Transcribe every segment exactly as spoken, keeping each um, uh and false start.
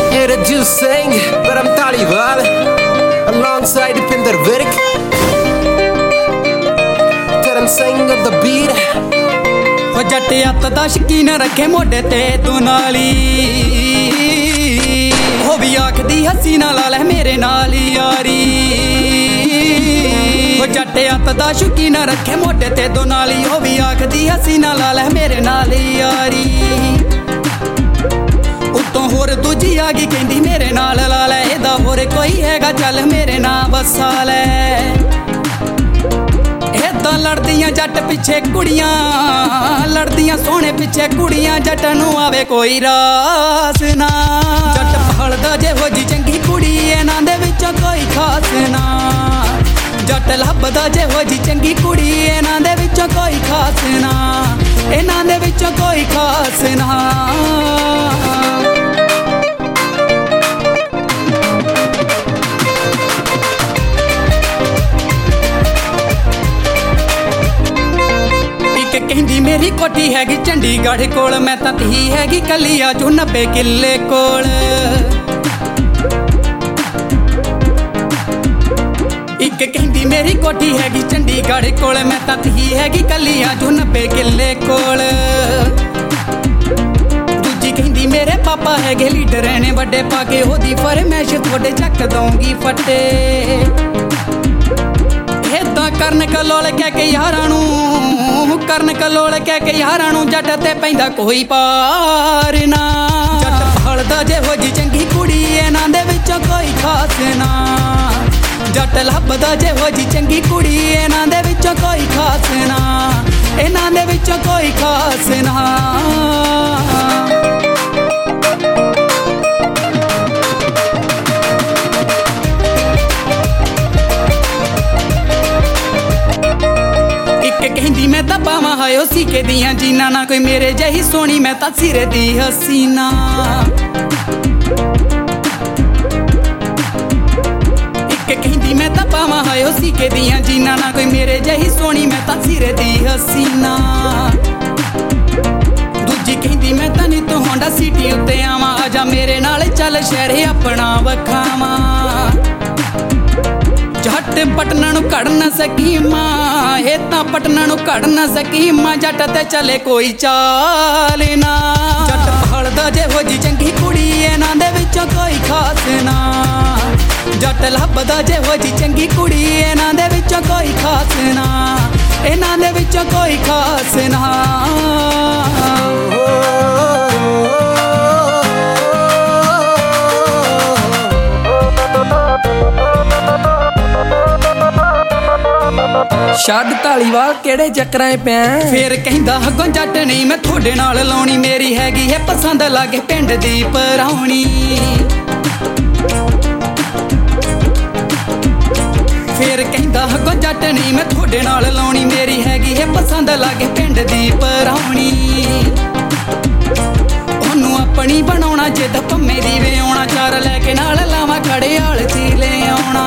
Era Juicing, but I'm Taliban alongside Pinder Virk. Taran Singh of the beat. ਹੋ ਜੱਟ ਅੱਤ ਦਾ ਸ਼ਕੀਨ ਰੱਖੇ ਮੋਢੇ ਤੇ ਤੂੰ ਨਾਲੀ ਹੋ ਵੀ ਆਖਦੀ ਹੱਸੀ ਨਾ ਲਾ ਲੈ ਮੇਰੇ ਨਾਲ ਯਾਰੀ ਹੋ ਜੱਟ ਅੱਤ ਦਾ ਸ਼ਕੀਨ ਰੱਖੇ ਮੋਢੇ ਤੇ ਤੂੰ ਨਾਲੀ ਹੋ ਵੀ ਆਖਦੀ ਹੱਸੀ ਨਾ ਲਾ ਲੈ ਮੇਰੇ ਨਾਲ ਯਾਰੀ ਉਤੋਂ ਹੋਰ ਦੂਜੀ ਆ ਗਈ ਕਹਿੰਦੀ ਮੇਰੇ ਨਾਲ ਲਾ ਲੈ ਇਹਦਾ ਹੋਰ ਕੋਈ ਹੈਗਾ ਚੱਲ ਮੇਰੇ ਨਾਲ ਵਸਾ ਲੈ ਏਦਾਂ ਲੜਦੀਆਂ ਜੱਟ ਪਿੱਛੇ ਕੁੜੀਆਂ ਲੜਦੀਆਂ ਸੋਹਣੇ ਪਿੱਛੇ ਕੁੜੀਆਂ ਜੱਟ ਨੂੰ ਆਵੇ ਕੋਈ ਰਾਸ ਨਾ ਜੱਟ ਭਾਲਦਾ ਜਿਹੋ ਜੀ ਚੰਗੀ ਕੁੜੀ ਇਹਨਾਂ ਦੇ ਵਿੱਚੋਂ ਕੋਈ ਖਾਸ ਨਾ ਜੱਟ ਲੱਭਦਾ ਜਿਹੋ ਜੀ ਚੰਗੀ ਕੁੜੀ ਇਹਨਾਂ ਦੇ ਵਿੱਚੋਂ ਕੋਈ ਖਾਸ ਨਾ ਇਹਨਾਂ ਦੇ ਵਿੱਚੋਂ ਕੋਈ ਖਾਸ ਨਾ ਕਹਿੰਦੀ ਮੇਰੀ ਕੋਠੀ ਹੈਗੀ ਚੰਡੀਗੜ੍ਹ ਕੋਲ ਮੈਂ ਤਾਂ ਤੀ ਹੈਗੀ ਕੱਲੀ ਆ ਜੋ ਨੱਬੇ ਕਿੱਲੇ ਕੋਲ ਇੱਕ ਕਹਿੰਦੀ ਮੇਰੀ ਕੋਠੀ ਹੈਗੀ ਚੰਡੀਗੜ੍ਹ ਕੋਲ ਮੈਂ ਤਾਂ ਤੀ ਹੈਗੀ ਕੱਲੀ ਆ ਜੋ ਨੱਬੇ ਕਿੱਲੇ ਕੋਲ ਦੂਜੀ ਕਹਿੰਦੀ ਮੇਰੇ ਪਾਪਾ ਹੈਗੇ ਲੀਡਰ ਨੇ ਵੱਡੇ ਪਾ ਕੇ ਉਹਦੀ ਫਰਮੈਸ਼ ਤੁਹਾਡੇ ਚੱਕ ਦਊਂਗੀ ਫੱਟੇ ਏਦਾਂ ਕਰਨ ਕਲੋਲ ਕਹਿ ਕੇ ਯਾਰਾਂ ਨੂੰ ਕਰਨ ਕਲੋਲ ਕਹਿ ਕੇ ਯਾਰਾਂ ਨੂੰ ਜੱਟ ਤੇ ਪੈਂਦਾ ਕੋਈ ਪਾਰ ਨਾ ਜੱਟ ਭਾਲਦਾ ਜਿਹੋ ਜੀ ਚੰਗੀ ਕੁੜੀ ਇਹਨਾਂ ਦੇ ਵਿੱਚੋਂ ਕੋਈ ਖਾਸ ਨਾ ਜੱਟ ਲੱਭਦਾ ਜਿਹੋ ਜੀ ਚੰਗੀ ਕੁੜੀ ਇਹਨਾਂ ਦੇ ਵਿੱਚੋਂ ਕੋਈ ਖਾਸ ਨਾ ਇਹਨਾਂ ਦੇ ਵਿੱਚੋਂ ਕੋਈ ਖਾਸ ਨਾ ਕਹਿੰਦੀ ਮੈਂ ਤਾਂ ਪਾਵਾਂ ਹਾਇਓ ਸੀਕੇ ਦੀਆਂ ਜੀਨਾ ਨਾ ਕੋਈ ਮੇਰੇ ਜਿਹੀ ਸੋਹਣੀ ਮੈਂ ਤਾਂ ਸਿਰੇ ਦੀ ਹਸੀਨਾ ਇੱਕ ਕਹਿੰਦੀ ਮੈਂ ਤਾਂ ਪਾਵਾਂ ਹਾਇਓ ਸੀਕੇ ਦੀਆਂ ਜੀਨਾ ਨਾ ਕੋਈ ਮੇਰੇ ਜਿਹੀ ਸੋਹਣੀ ਮੈਂ ਤਾਂ ਸਿਰੇ ਦੀ ਹਸੀਨਾ ਦੂਜੀ ਕਹਿੰਦੀ ਮੈਂ ਤਾਂ ਨੀ ਤੂੰ ਹੋਂਡਾ ਸਿਟੀ ਉੱਤੇ ਆਵਾਂ ਆਜਾ ਮੇਰੇ ਨਾਲ ਚੱਲ ਸ਼ਹਿਰੇ ਆਪਣਾ ਵਖਾਵਾਂ ਜੱਟ ਪਟਨਾ ਨੂੰ ਘੜ ਨਾ ਸਕੀ ਮਾਂ ਇਹ ਤਾਂ ਪਟਨਾ ਨੂੰ ਘੜ ਨਾ ਸਕੀ ਮਾਂ ਜੱਟ ਤੇ ਚੱਲੇ ਕੋਈ ਚਾਲ ਨਾ ਜੱਟ ਭਾਲਦਾ ਜਿਹੋ ਜੀ ਚੰਗੀ ਕੁੜੀ ਇਹਨਾਂ ਦੇ ਵਿੱਚੋਂ ਕੋਈ ਖਾਸ ਨਾ ਜੱਟ ਲੱਭਦਾ ਜਿਹੋ ਜੀ ਚੰਗੀ ਕੁੜੀ ਇਹਨਾਂ ਦੇ ਵਿੱਚੋਂ ਕੋਈ ਖਾਸ ਨਾ ਇਹਨਾਂ ਦੇ ਵਿੱਚੋਂ ਕੋਈ ਖਾਸ ਨਾ ਛੱਡ ਧਾਲੀਵਾਲ ਕਿਹੜੇ ਚੱਕਰਾਂ 'ਚ ਪਿਆ ਫੇਰ ਕਹਿੰਦਾ ਹੱਗੋਂ ਜੱਟ ਨਹੀਂ ਮੈਂ ਤੁਹਾਡੇ ਨਾਲ ਲਾਉਣੀ ਮੇਰੀ ਹੈਗੀ ਹੈ ਪਸੰਦ ਲਾਗੇ ਪਿੰਡ ਦੀ ਪਰਾਉਣੀ ਫੇਰ ਕਹਿੰਦਾ ਹੱਗੋਂ ਜੱਟ ਨਹੀਂ ਮੈਂ ਤੁਹਾਡੇ ਨਾਲ ਲਾਉਣੀ ਮੇਰੀ ਹੈਗੀ ਹੈ ਪਸੰਦ ਲਾਗੇ ਪਿੰਡ ਦੀ ਪਰਾਉਣੀ ਉਹਨੂੰ ਆਪਣੀ ਬਣਾਉਣਾ ਜਿੱਦ ਪੰਮੇ ਦੀ ਵੇ ਆਉਣਾ ਚਾਰ ਲੈ ਕੇ ਨਾਲ ਲਾਵਾਂ ਖੜਿਆਲ ਚ ਲੈ ਆਉਣਾ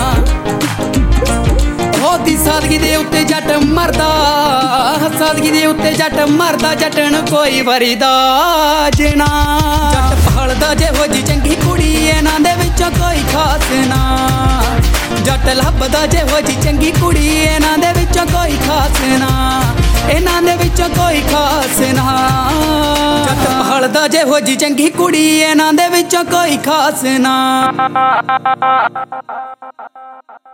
ਉਹਦੀ ਸਾਦਗੀ ਦੇ ਉੱਤੇ ਜੱਟ ਮਰਦਾ ਸਾਦਗੀ ਦੇ ਉੱਤੇ ਜੱਟ ਮਰਦਾ ਜੱਟ ਨੂੰ ਕੋਈ ਵਰਦਾ ਜਨਾ ਜੱਟ ਭਾਲਦਾ ਜਿਹੋ ਜੀ ਚੰਗੀ ਕੁੜੀ ਇਹਨਾਂ ਦੇ ਵਿੱਚੋਂ ਕੋਈ ਖਾਸ ਨਾ ਜੱਟ ਲੱਭਦਾ ਜਿਹੋ ਜੀ ਚੰਗੀ ਕੁੜੀ ਇਹਨਾਂ ਦੇ ਵਿੱਚੋਂ ਕੋਈ ਖਾਸ ਨਾ ਇਹਨਾਂ ਦੇ ਵਿੱਚੋਂ ਕੋਈ ਖਾਸ ਨਾ ਜੱਟ ਭਾਲਦਾ ਜਿਹੋ ਜੀ ਚੰਗੀ ਕੁੜੀ ਇਹਨਾਂ ਦੇ ਵਿੱਚੋਂ ਕੋਈ ਖਾਸ ਨਾ